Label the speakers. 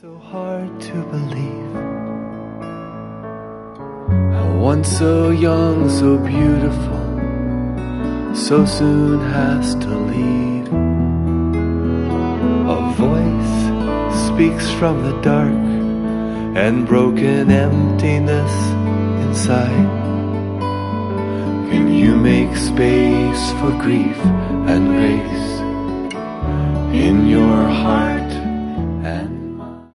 Speaker 1: So hard to believe how one so young, so beautiful, so soon has to leave. A voice speaks from the dark and broken emptiness inside. Can you make space for grief and grace in your heart?